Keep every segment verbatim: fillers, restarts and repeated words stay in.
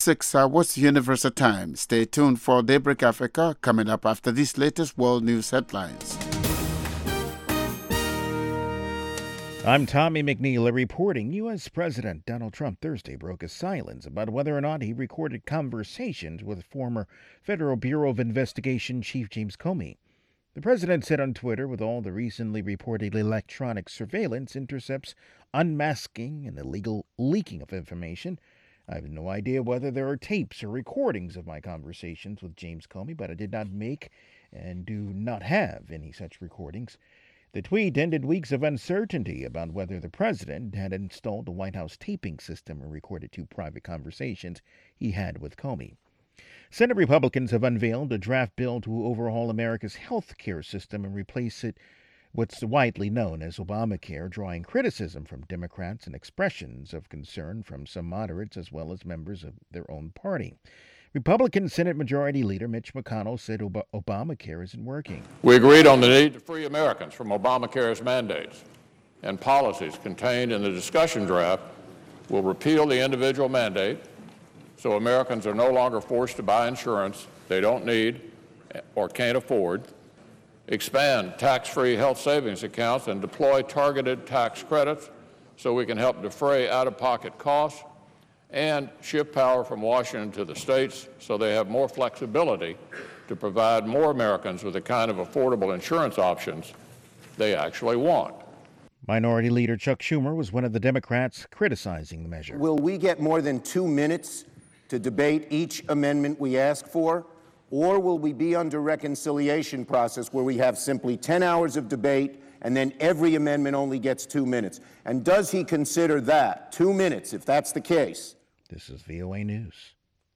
Six hours Universal Time. Stay tuned for Daybreak Africa coming up after these latest world news headlines. I'm Tommy McNeil reporting. U S. President Donald Trump Thursday broke his silence about whether or not he recorded conversations with former Federal Bureau of Investigation Chief James Comey. The president said on Twitter, with all the recently reported electronic surveillance intercepts, unmasking, and illegal leaking of information, I have no idea whether there are tapes or recordings of my conversations with James Comey, but I did not make and do not have any such recordings. The tweet ended weeks of uncertainty about whether the president had installed a White House taping system and recorded two private conversations he had with Comey. Senate Republicans have unveiled a draft bill to overhaul America's health care system and replace it what's widely known as Obamacare, drawing criticism from Democrats and expressions of concern from some moderates as well as members of their own party. Republican Senate Majority Leader Mitch McConnell said Ob- Obamacare isn't working. We agreed on the need to free Americans from Obamacare's mandates, and policies contained in the discussion draft will repeal the individual mandate so Americans are no longer forced to buy insurance they don't need or can't afford, expand tax-free health savings accounts, and deploy targeted tax credits so we can help defray out-of-pocket costs, and shift power from Washington to the states so they have more flexibility to provide more Americans with the kind of affordable insurance options they actually want. Minority Leader Chuck Schumer was one of the Democrats criticizing the measure. Will we get more than two minutes to debate each amendment we ask for? Or will we be under reconciliation process where we have simply ten hours of debate and then every amendment only gets two minutes? And does he consider that, two minutes, if that's the case? This is V O A News.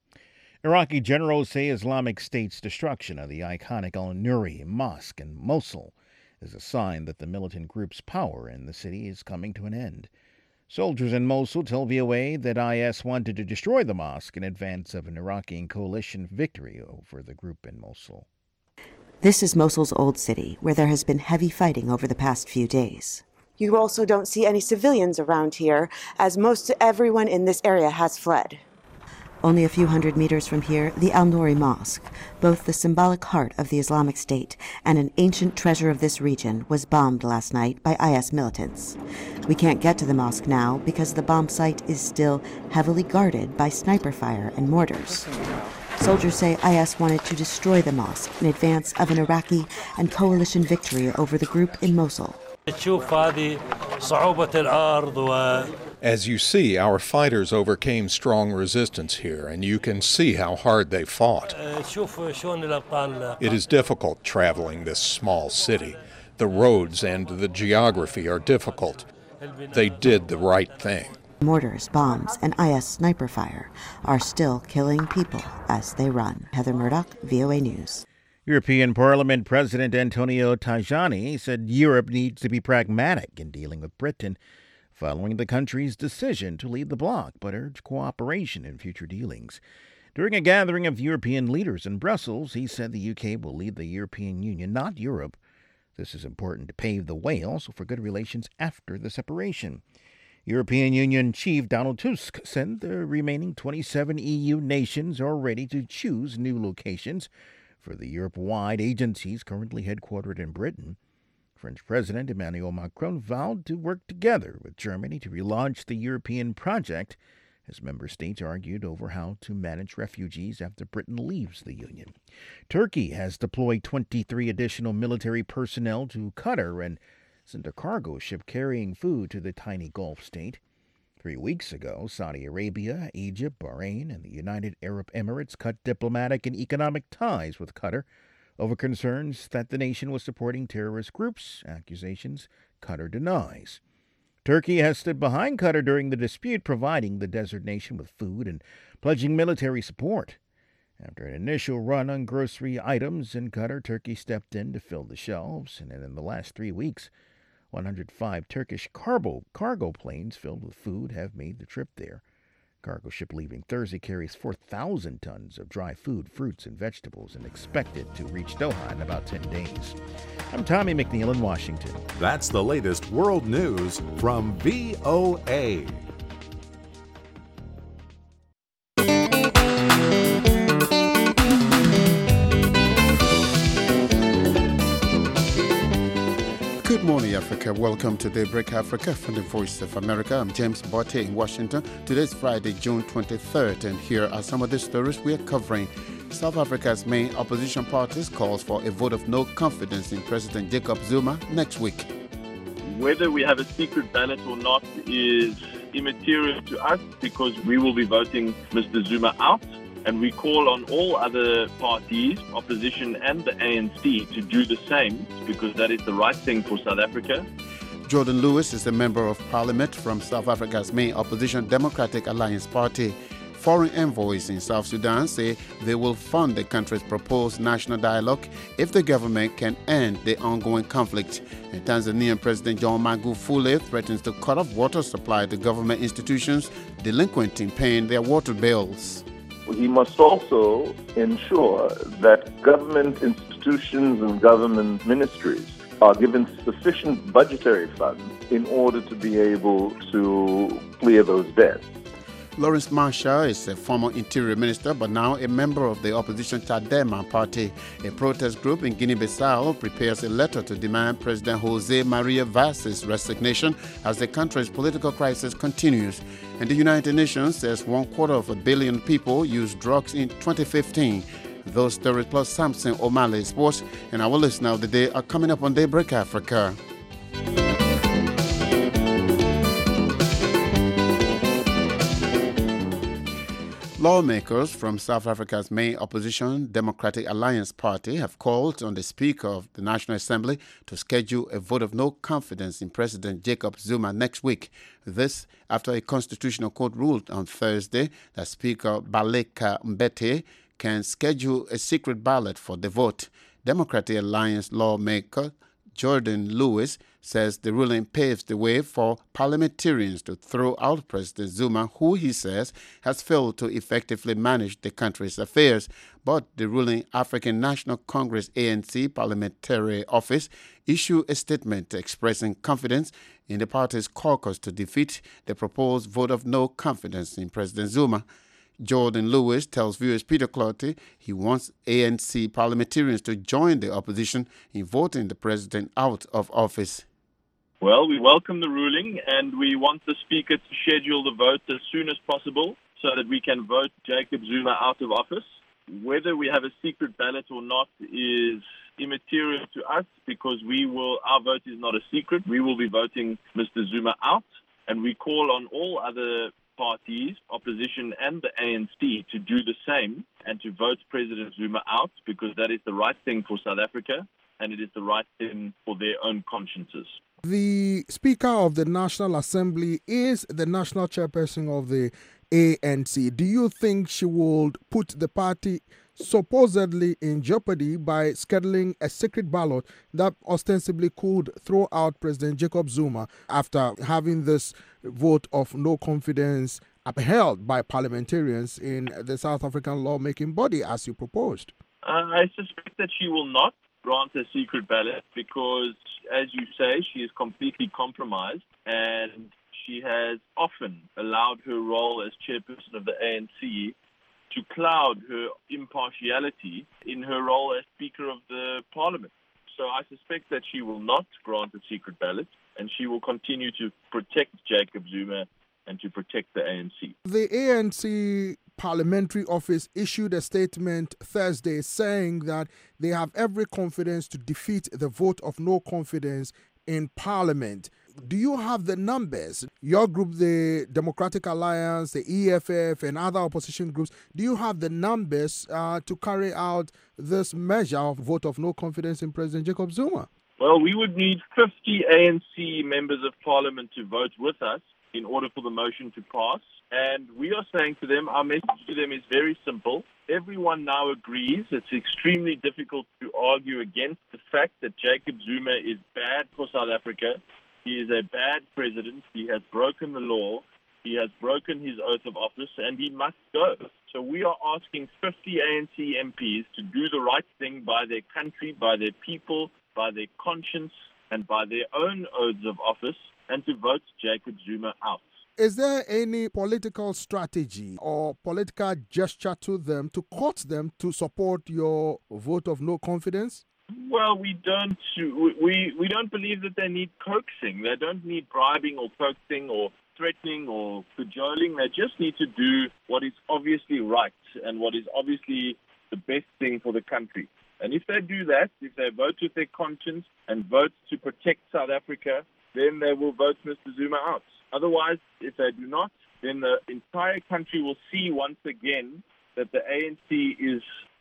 Iraqi generals say Islamic State's destruction of the iconic Al-Nuri Mosque in Mosul is a sign that the militant group's power in the city is coming to an end. Soldiers in Mosul tell V O A that I S wanted to destroy the mosque in advance of an Iraqi coalition victory over the group in Mosul. This is Mosul's old city, where there has been heavy fighting over the past few days. You also don't see any civilians around here, as most everyone in this area has fled. Only a few hundred meters from here, the Al-Nuri Mosque, both the symbolic heart of the Islamic State and an ancient treasure of this region, was bombed last night by I S militants. We can't get to the mosque now because the bomb site is still heavily guarded by sniper fire and mortars. Soldiers say I S wanted to destroy the mosque in advance of an Iraqi and coalition victory over the group in Mosul. As you see, our fighters overcame strong resistance here, and you can see how hard they fought. It is difficult traveling this small city. The roads and the geography are difficult. They did the right thing. Mortars, bombs, and I S sniper fire are still killing people as they run. Heather Murdoch, V O A News. European Parliament President Antonio Tajani said Europe needs to be pragmatic in dealing with Britain following the country's decision to leave the bloc, but urged cooperation in future dealings. During a gathering of European leaders in Brussels, he said the U K will lead the European Union, not Europe. This is important to pave the way also for good relations after the separation. European Union Chief Donald Tusk said the remaining twenty-seven E U nations are ready to choose new locations for the Europe-wide agencies currently headquartered in Britain. French President Emmanuel Macron vowed to work together with Germany to relaunch the European project as member states argued over how to manage refugees after Britain leaves the Union. Turkey has deployed twenty-three additional military personnel to Qatar and sent a cargo ship carrying food to the tiny Gulf state. Three weeks ago, Saudi Arabia, Egypt, Bahrain, and the United Arab Emirates cut diplomatic and economic ties with Qatar over concerns that the nation was supporting terrorist groups, accusations Qatar denies. Turkey has stood behind Qatar during the dispute, providing the desert nation with food and pledging military support. After an initial run on grocery items in Qatar, Turkey stepped in to fill the shelves, and in the last three weeks, one hundred five Turkish cargo, cargo planes filled with food have made the trip there. Cargo ship leaving Thursday carries four thousand tons of dry food, fruits, and vegetables and expected to reach Doha in about ten days. I'm Tommy McNeil in Washington. That's the latest world news from V O A. Africa. Welcome to Daybreak Africa from the Voice of America. I'm James Botte in Washington. Today's Friday, June twenty-third, and here are some of the stories we are covering. South Africa's main opposition parties calls for a vote of no confidence in President Jacob Zuma next week. Whether we have a secret ballot or not is immaterial to us because we will be voting Mister Zuma out. And we call on all other parties, opposition and the A N C, to do the same because that is the right thing for South Africa. Jordan Lewis is a member of parliament from South Africa's main opposition Democratic Alliance Party. Foreign envoys in South Sudan say they will fund the country's proposed national dialogue if the government can end the ongoing conflict. And Tanzanian President John Magufuli threatens to cut off water supply to government institutions delinquent in paying their water bills. He must also ensure that government institutions and government ministries are given sufficient budgetary funds in order to be able to clear those debts. Lawrence Marshall is a former interior minister but now a member of the opposition Chadema party. A protest group in Guinea-Bissau prepares a letter to demand President Jose Maria Vaz's resignation as the country's political crisis continues. And the United Nations says one quarter of a billion people used drugs in twenty fifteen. Those stories plus Samson O'Malley Sports and our listener of the day are coming up on Daybreak Africa. Lawmakers from South Africa's main opposition, Democratic Alliance Party, have called on the Speaker of the National Assembly to schedule a vote of no confidence in President Jacob Zuma next week. This after a constitutional court ruled on Thursday that Speaker Baleka Mbete can schedule a secret ballot for the vote. Democratic Alliance lawmaker Jordan Lewis says the ruling paves the way for parliamentarians to throw out President Zuma, who he says has failed to effectively manage the country's affairs. But the ruling African National Congress A N C Parliamentary Office issued a statement expressing confidence in the party's caucus to defeat the proposed vote of no confidence in President Zuma. Jordan Lewis tells viewers Peter Clotty he wants A N C parliamentarians to join the opposition in voting the president out of office. Well, we welcome the ruling and we want the Speaker to schedule the vote as soon as possible so that we can vote Jacob Zuma out of office. Whether we have a secret ballot or not is immaterial to us because we will. Our vote is not a secret. We will be voting Mister Zuma out, and we call on all other parties, opposition and the A N C, to do the same and to vote President Zuma out because that is the right thing for South Africa and it is the right thing for their own consciences. The Speaker of the National Assembly is the national chairperson of the A N C. Do you think she would put the party supposedly in jeopardy by scheduling a secret ballot that ostensibly could throw out President Jacob Zuma after having this vote of no confidence upheld by parliamentarians in the South African lawmaking body as you proposed? Uh, I suspect that she will not grant a secret ballot because, as you say, she is completely compromised and she has often allowed her role as chairperson of the A N C to cloud her impartiality in her role as Speaker of the Parliament. So I suspect that she will not grant a secret ballot and she will continue to protect Jacob Zuma and to protect the A N C. The A N C Parliamentary Office issued a statement Thursday saying that they have every confidence to defeat the vote of no confidence in Parliament. Do you have the numbers? Your group, the Democratic Alliance, the E F F, and other opposition groups, do you have the numbers uh, to carry out this measure of vote of no confidence in President Jacob Zuma? Well, we would need fifty A N C members of Parliament to vote with us in order for the motion to pass. And we are saying to them, our message to them is very simple. Everyone now agrees it's extremely difficult to argue against the fact that Jacob Zuma is bad for South Africa. He is a bad president. He has broken the law. He has broken his oath of office, and he must go. So we are asking fifty A N C M Ps to do the right thing by their country, by their people, by their conscience, and by their own oaths of office, and to vote Jacob Zuma out. Is there any political strategy or political gesture to them to court them to support your vote of no confidence? Well, we don't we we don't believe that they need coaxing. They don't need bribing or coaxing or threatening or cajoling. They just need to do what is obviously right and what is obviously the best thing for the country. And if they do that, if they vote with their conscience and vote to protect South Africa, then they will vote Mister Zuma out. Otherwise, if they do not, then the entire country will see once again that the A N C is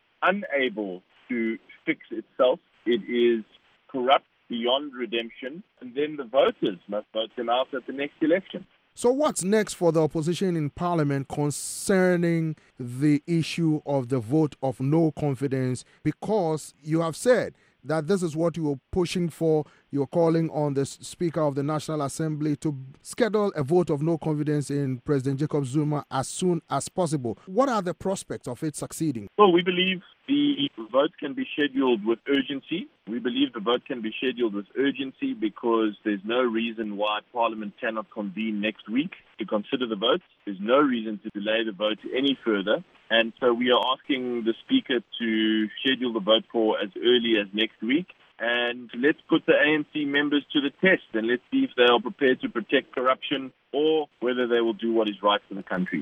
unable to fix itself. It is corrupt beyond redemption, and then the voters must vote them out at the next election. So what's next for the opposition in Parliament concerning the issue of the vote of no confidence? Because you have said that this is what you were pushing for. You're calling on the Speaker of the National Assembly to schedule a vote of no confidence in President Jacob Zuma as soon as possible. What are the prospects of it succeeding? Well, we believe the vote can be scheduled with urgency. We believe the vote can be scheduled with urgency because there's no reason why Parliament cannot convene next week to consider the vote. There's no reason to delay the vote any further. And so we are asking the Speaker to schedule the vote for as early as next week. And let's put the A N C members to the test and let's see if they are prepared to protect corruption or whether they will do what is right for the country.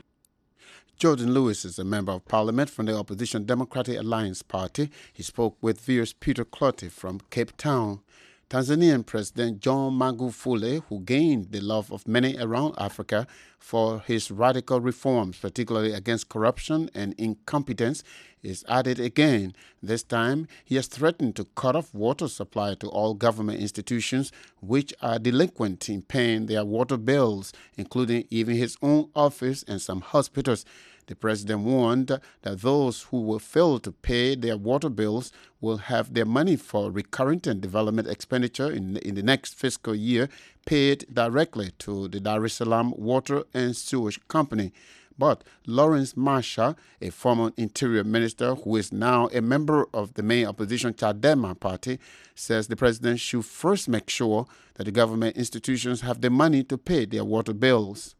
Jordan Lewis is a member of parliament from the opposition Democratic Alliance Party. He spoke with V O's Peter Clottey from Cape Town. Tanzanian President John Magufuli, who gained the love of many around Africa for his radical reforms, particularly against corruption and incompetence, is at it again. This time, he has threatened to cut off water supply to all government institutions which are delinquent in paying their water bills, including even his own office and some hospitals. The president warned that those who will fail to pay their water bills will have their money for recurrent and development expenditure in, in the next fiscal year paid directly to the Dar es Salaam Water and Sewage Company. But Lawrence Masha, a former interior minister who is now a member of the main opposition Chadema party, says the president should first make sure that the government institutions have the money to pay their water bills.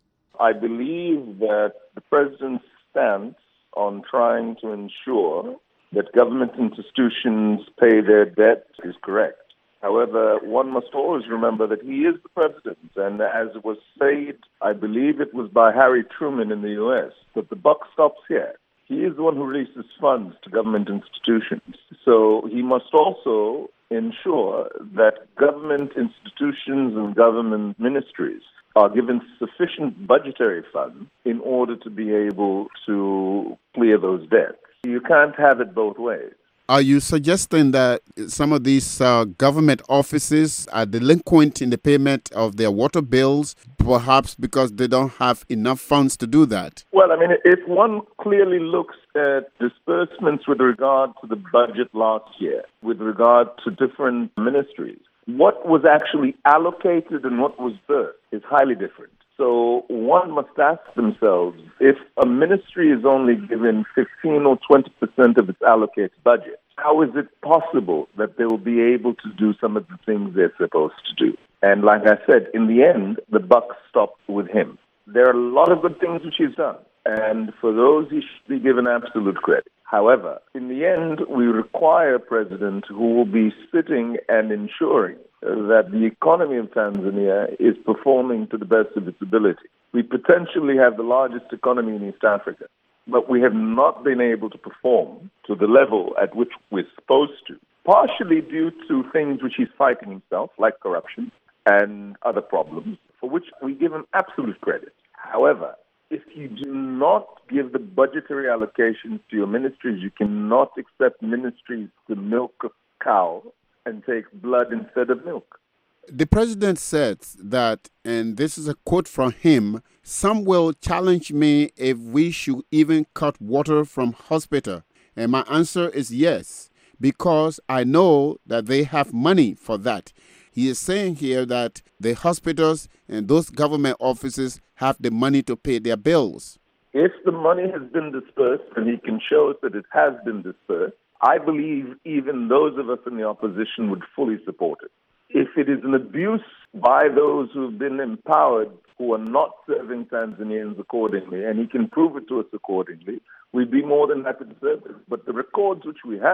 I believe that the president's stance on trying to ensure that government institutions pay their debt is correct. However, one must always remember that he is the president, and as it was said, I believe it was by Harry Truman in the U S, that the buck stops here. He is the one who releases funds to government institutions. So he must also ensure that government institutions and government ministries are given sufficient budgetary funds in order to be able to clear those debts. You can't have it both ways. Are you suggesting that some of these uh, government offices are delinquent in the payment of their water bills, perhaps because they don't have enough funds to do that? Well, I mean, if one clearly looks at disbursements with regard to the budget last year, with regard to different ministries, what was actually allocated and what was burst is highly different. So one must ask themselves, if a ministry is only given fifteen or twenty percent of its allocated budget, how is it possible that they will be able to do some of the things they're supposed to do? And like I said, in the end, the buck stopped with him. There are a lot of good things which he's done, and for those he should be given absolute credit. However, in the end, we require a president who will be sitting and ensuring that the economy of Tanzania is performing to the best of its ability. We potentially have the largest economy in East Africa, but we have not been able to perform to the level at which we're supposed to, partially due to things which he's fighting himself, like corruption and other problems, for which we give him absolute credit. However, if you do not give the budgetary allocations to your ministries, you cannot expect ministries to milk a cow and take blood instead of milk. The president said that, and this is a quote from him, some will challenge me if we should even cut water from hospital. And my answer is yes, because I know that they have money for that. He is saying here that the hospitals and those government offices have the money to pay their bills. If the money has been dispersed, and he can show us that it has been dispersed, I believe even those of us in the opposition would fully support it. If it is an abuse by those who have been empowered, who are not serving Tanzanians accordingly, and he can prove it to us accordingly, we'd be more than happy to serve it. But the records which we have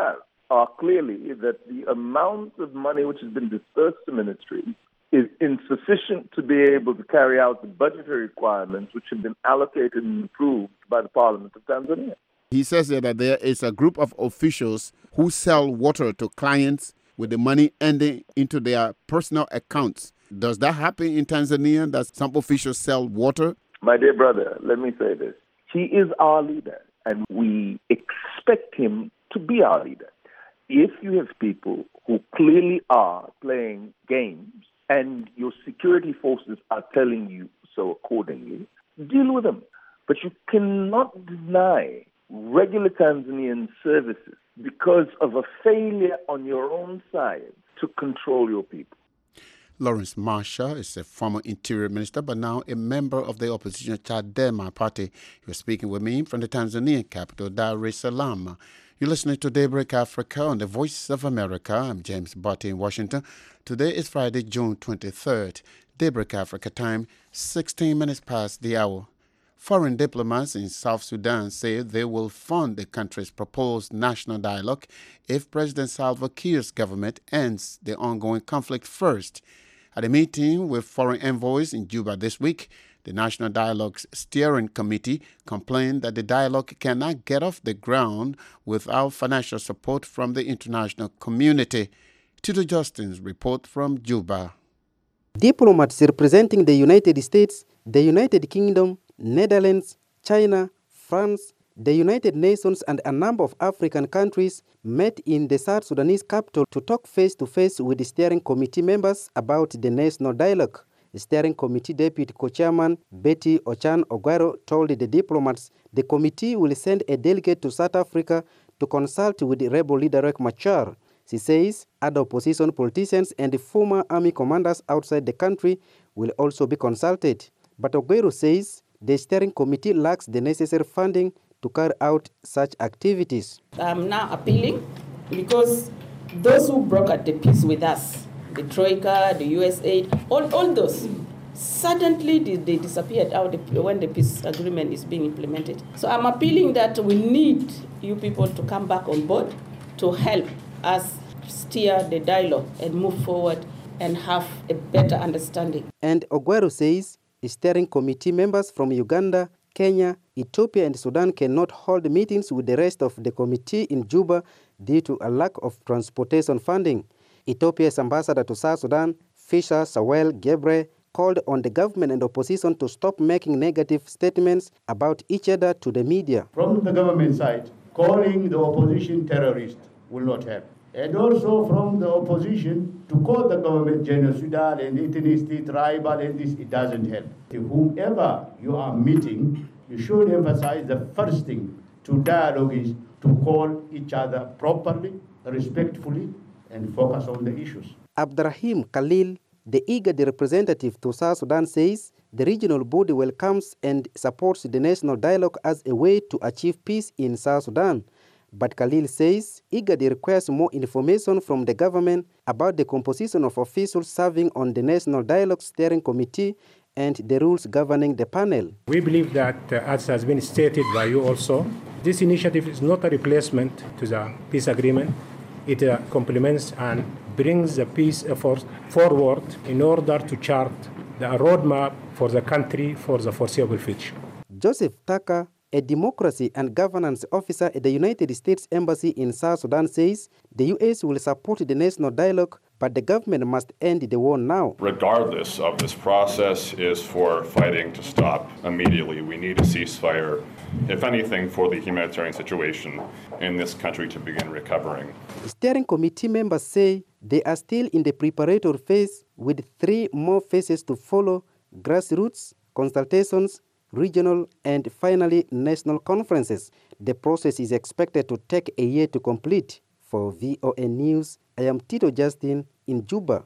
are clearly that the amount of money which has been dispersed to ministries is insufficient to be able to carry out the budgetary requirements which have been allocated and approved by the Parliament of Tanzania. He says here that there is a group of officials who sell water to clients with the money ending into their personal accounts. Does that happen in Tanzania, that some officials sell water? My dear brother, let me say this. He is our leader, and we expect him to be our leader. If you have people who clearly are playing games and your security forces are telling you so accordingly, deal with them. But you cannot deny regular Tanzanian services because of a failure on your own side to control your people. Lawrence Marsha is a former interior minister, but now a member of the opposition Chadema party. He was speaking with me from the Tanzanian capital, Dar es Salaam. You're listening to Daybreak Africa on the Voice of America. I'm James Botti in Washington. Today is Friday, June twenty-third. Daybreak Africa time, sixteen minutes past the hour. Foreign diplomats in South Sudan say they will fund the country's proposed national dialogue if President Salva Kiir's government ends the ongoing conflict first. At a meeting with foreign envoys in Juba this week, the National Dialogue's Steering Committee complained that the dialogue cannot get off the ground without financial support from the international community. Tito Justin's report from Juba. Diplomats representing the United States, the United Kingdom, Netherlands, China, France, the United Nations and a number of African countries met in the South Sudanese capital to talk face-to-face with the steering committee members about the national dialogue. The steering committee deputy co-chairman Betty Ochan Ogwaro told the diplomats the committee will send a delegate to South Africa to consult with the rebel leader Riek Machar. She says other opposition politicians and former army commanders outside the country will also be consulted. But Ogwaro says the steering committee lacks the necessary funding to carry out such activities. I'm now appealing because those who brokered the peace with us, the Troika, the U S A, all, all those, suddenly they, they disappeared out when the peace agreement is being implemented. So I'm appealing that we need you people to come back on board to help us steer the dialogue and move forward and have a better understanding. And Ogwaro says steering committee members from Uganda, Kenya, Ethiopia and Sudan cannot hold meetings with the rest of the committee in Juba due to a lack of transportation funding. Ethiopia's ambassador to South Sudan, Fisher Sawel Gebre, called on the government and opposition to stop making negative statements about each other to the media. From the government side, calling the opposition terrorist will not help. And also from the opposition to call the government genocidal and ethnicity, tribal, and this, it doesn't help. Whomever you are meeting, you should emphasize the first thing to dialogue is to call each other properly, respectfully, and focus on the issues. Abdrahim Khalil, the I G A D representative to South Sudan, says the regional body welcomes and supports the national dialogue as a way to achieve peace in South Sudan. But Khalil says I G A D requires more information from the government about the composition of officials serving on the National Dialogue Steering Committee and the rules governing the panel. We believe that, uh, as has been stated by you also, this initiative is not a replacement to the peace agreement. It uh, complements and brings the peace effort forward in order to chart the roadmap for the country for the foreseeable future. Joseph Tucker, a democracy and governance officer at the United States Embassy in South Sudan, says the U S will support the national dialogue, but the government must end the war now. Regardless of this process is for fighting to stop immediately. We need a ceasefire, if anything, for the humanitarian situation in this country to begin recovering. Steering committee members say they are still in the preparatory phase with three more phases to follow: grassroots, consultations, regional, and finally national conferences. The process is expected to take a year to complete. For V O N News, I am Tito Justin in Juba.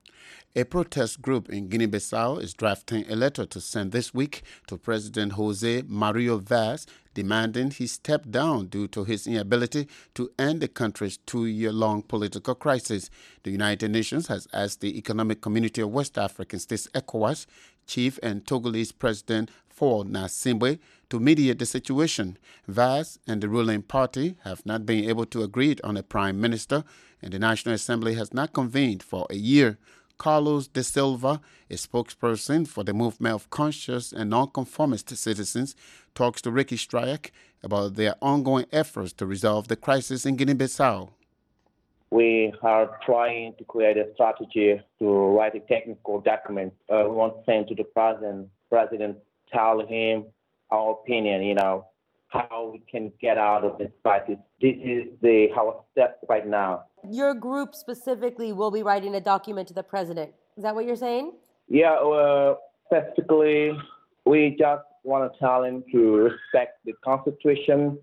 A protest group in Guinea-Bissau is drafting a letter to send this week to President Jose Mario Vaz, demanding he step down due to his inability to end the country's two-year-long political crisis. The United Nations has asked the Economic Community of West African States, ECOWAS, chief and Togolese President Faure Gnassingbe to mediate the situation. Vaz and the ruling party have not been able to agree on a prime minister, and the National Assembly has not convened for a year. Carlos De Silva, a spokesperson for the Movement of Conscious and Nonconformist Citizens, talks to Ricky Stryak about their ongoing efforts to resolve the crisis in Guinea-Bissau. We are trying to create a strategy to write a technical document. Uh, we want to send to the president, president, tell him our opinion, you know, how we can get out of this crisis. This is the our step right now. Your group specifically will be writing a document to the president. Is that what you're saying? Yeah, uh, specifically, we just want to tell him to respect the Constitution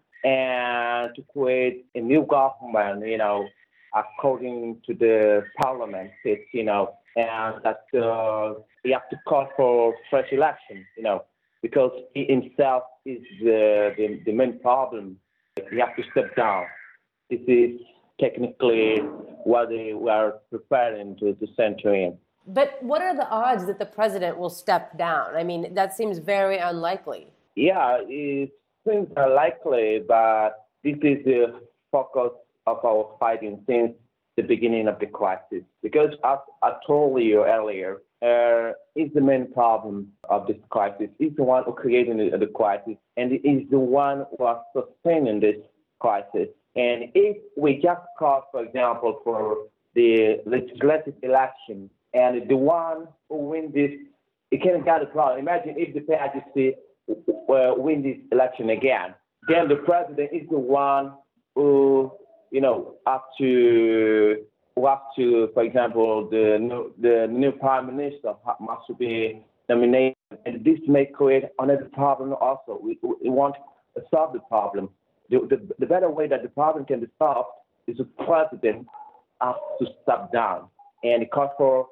and to create a new government, you know, according to the parliament, it's, you know, and that uh, we have to call for fresh election, you know, because he himself is the, the, the main problem. He has to step down. This is technically what they were preparing to, to send to him. But what are the odds that the president will step down? I mean, that seems very unlikely. Yeah, it seems unlikely, but this is the focus of our fighting since the beginning of the crisis. Because as I told you earlier, uh, it's the main problem of this crisis. It's the one who created the, the crisis, and it is the one who is sustaining this crisis. And if we just call, for example, for the legislative election, and the one who wins this, it can get a problem. Imagine if the P I G C uh, win this election again, then the president is the one who, you know, have to, who have to, for example, the new, the new prime minister must be nominated, and this may create another problem also. We, we want to solve the problem. The, the, the better way that the problem can be solved is the president has to step down and call for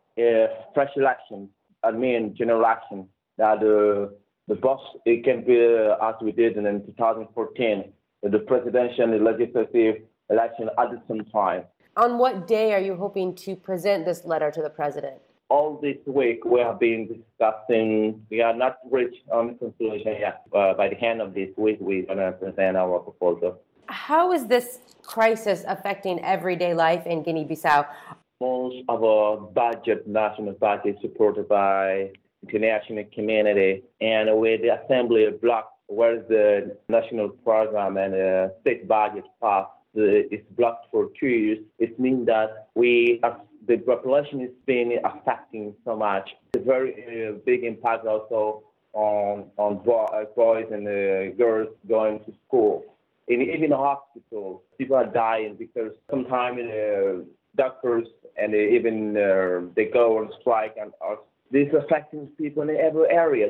a fresh election, I mean general election, that uh, the boss, it can be uh, as we did in, in two thousand fourteen, the presidential and legislative election at the same time. On what day are you hoping to present this letter to the president? All this week we have been discussing, we are not reached on conclusion yet. Uh, by the end of this week, we're going to present our proposal. How is this crisis affecting everyday life in Guinea-Bissau? Most of our budget, national budget, supported by international community, and with the assembly blocked, where the national program and the state budget passed, it's blocked for two years. It means that we are, the population is being affecting so much. It's a very uh, big impact also on on boys and uh, girls going to school. In, even in the hospital, people are dying because sometimes uh, doctors and even uh, they go on strike, and uh, this is affecting people in every area.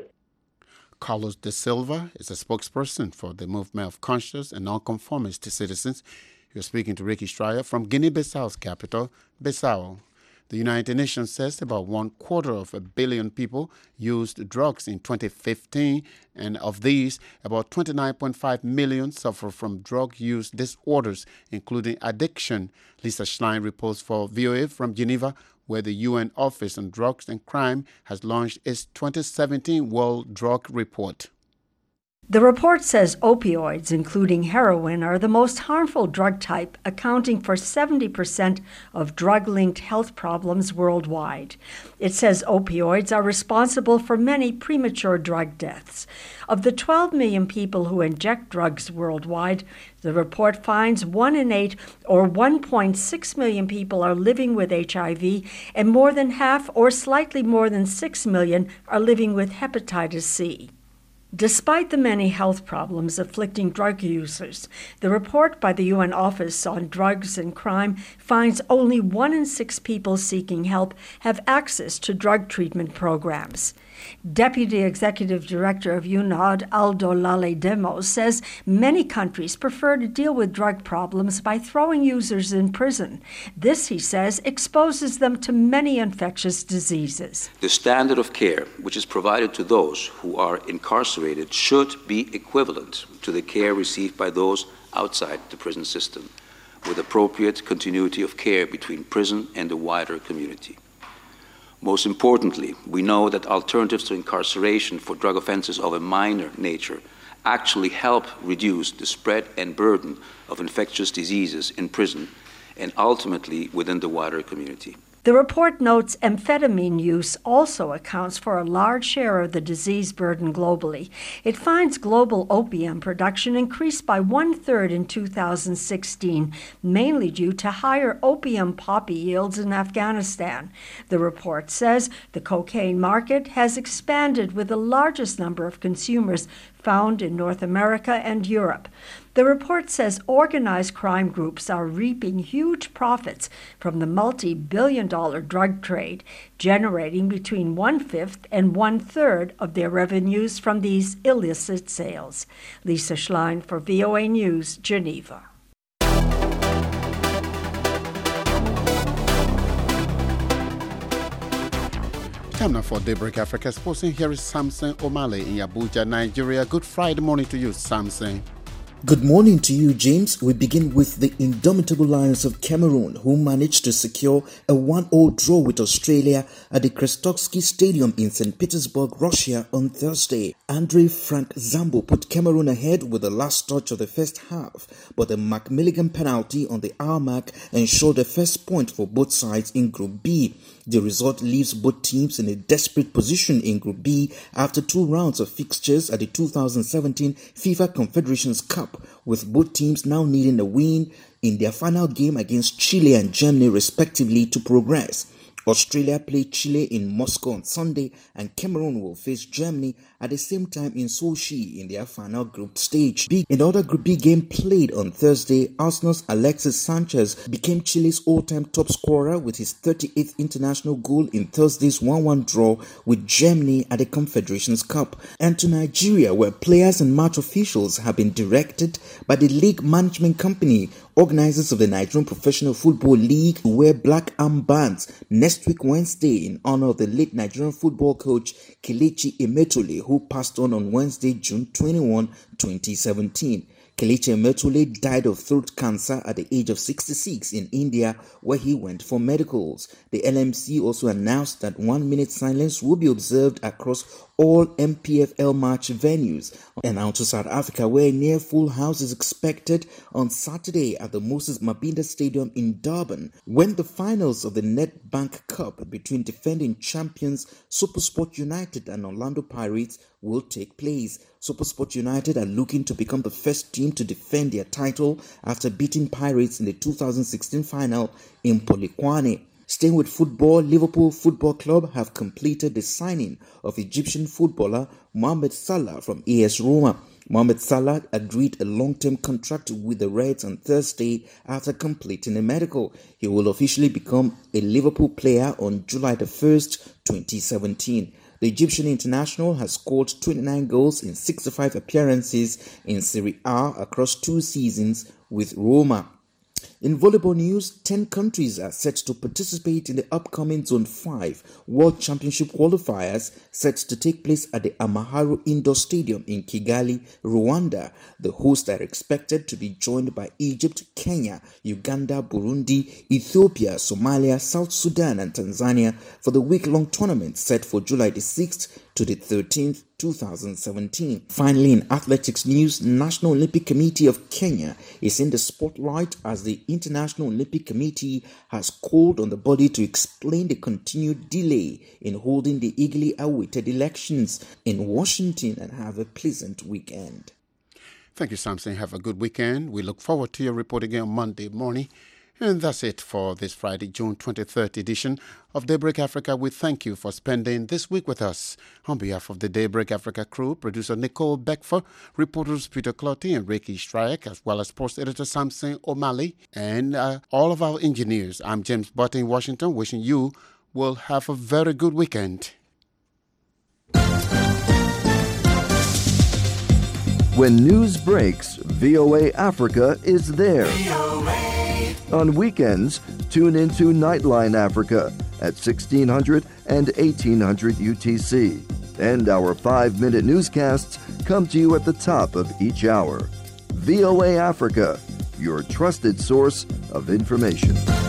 Carlos De Silva is a spokesperson for the Movement of Conscious and Nonconformist Citizens. You're speaking to Ricky Stryer from Guinea-Bissau's capital, Bissau. The United Nations says about one quarter of a billion people used drugs in twenty fifteen, and of these, about twenty-nine point five million suffer from drug use disorders, including addiction. Lisa Schlein reports for V O A from Geneva, where the U N Office on Drugs and Crime has launched its twenty seventeen World Drug Report. The report says opioids, including heroin, are the most harmful drug type, accounting for seventy percent of drug-linked health problems worldwide. It says opioids are responsible for many premature drug deaths. Of the twelve million people who inject drugs worldwide, the report finds one in eight, or one point six million people, are living with H I V, and more than half, or slightly more than six million, are living with hepatitis C. Despite the many health problems afflicting drug users, the report by the U N Office on Drugs and Crime finds only one in six people seeking help have access to drug treatment programs. Deputy Executive Director of U N O D, Aldo Lale Demos, says many countries prefer to deal with drug problems by throwing users in prison. This, he says, exposes them to many infectious diseases. The standard of care which is provided to those who are incarcerated should be equivalent to the care received by those outside the prison system, with appropriate continuity of care between prison and the wider community. Most importantly, we know that alternatives to incarceration for drug offenses of a minor nature actually help reduce the spread and burden of infectious diseases in prison and ultimately within the wider community. The report notes amphetamine use also accounts for a large share of the disease burden globally. It finds global opium production increased by one-third in two thousand sixteen, mainly due to higher opium poppy yields in Afghanistan. The report says the cocaine market has expanded with the largest number of consumers found in North America and Europe. The report says organized crime groups are reaping huge profits from the multi-billion dollar drug trade, generating between one-fifth and one-third of their revenues from these illicit sales. Lisa Schlein for V O A News, Geneva. Time now for Daybreak Africa Sports, and here is Samson O'Malley in Abuja, Nigeria. Good Friday morning to you, Samson. Good morning to you, James. We begin with the indomitable Lions of Cameroon, who managed to secure a one-all draw with Australia at the Krestoksky Stadium in Saint Petersburg, Russia on Thursday. Andre Frank Zambo put Cameroon ahead with the last touch of the first half, but the Mark Milligan penalty on the hour mark ensured the first point for both sides in Group B. The result leaves both teams in a desperate position in Group B after two rounds of fixtures at the two thousand seventeen FIFA Confederations Cup, with both teams now needing a win in their final game against Chile and Germany respectively to progress. Australia played Chile in Moscow on Sunday, and Cameroon will face Germany at the same time in Sochi in their final group stage. In other Group B game played on Thursday, Arsenal's Alexis Sanchez became Chile's all-time top scorer with his thirty-eighth international goal in Thursday's one one draw with Germany at the Confederations Cup. And to Nigeria, where players and match officials have been directed by the league management company, organizers of the Nigerian Professional Football League, to wear black armbands next week Wednesday in honor of the late Nigerian football coach Kelechi Emetole, who passed on on Wednesday, June twenty-first, twenty seventeen. Kelechi Emetole died of throat cancer at the age of sixty-six in India, where he went for medicals. The L M C also announced that one minute silence will be observed across all M P F L match venues. And now to South Africa, where a near full house is expected on Saturday at the Moses Mabhida Stadium in Durban, when the finals of the Nedbank Cup between defending champions SuperSport United and Orlando Pirates will take place. SuperSport United are looking to become the first team to defend their title after beating Pirates in the two thousand sixteen final in Polokwane. Staying with football, Liverpool Football Club have completed the signing of Egyptian footballer Mohamed Salah from A S Roma. Mohamed Salah agreed a long-term contract with the Reds on Thursday after completing a medical. He will officially become a Liverpool player on July the first, twenty seventeen. The Egyptian international has scored twenty-nine goals in sixty-five appearances in Serie A across two seasons with Roma. In volleyball news, ten countries are set to participate in the upcoming Zone five World Championship qualifiers set to take place at the Amahoro Indoor Stadium in Kigali, Rwanda. The hosts are expected to be joined by Egypt, Kenya, Uganda, Burundi, Ethiopia, Somalia, South Sudan, and Tanzania for the week-long tournament set for July the sixth to the thirteenth, two thousand seventeen. Finally, in athletics news, National Olympic Committee of Kenya is in the spotlight as the International Olympic Committee has called on the body to explain the continued delay in holding the eagerly awaited elections in Washington, and have a pleasant weekend. Thank you, Samson. Have a good weekend. We look forward to your report again on Monday morning. And that's it for this Friday, June twenty-third edition of Daybreak Africa. We thank you for spending this week with us. On behalf of the Daybreak Africa crew, producer Nicole Beckford, reporters Peter Clotty and Ricky Strike, as well as sports editor Samson O'Malley, and uh, all of our engineers, I'm James Butt in Washington, wishing you will have a very good weekend. When news breaks, V O A Africa is there. On weekends, tune into Nightline Africa at sixteen hundred and eighteen hundred U T C. And our five-minute newscasts come to you at the top of each hour. V O A Africa, your trusted source of information.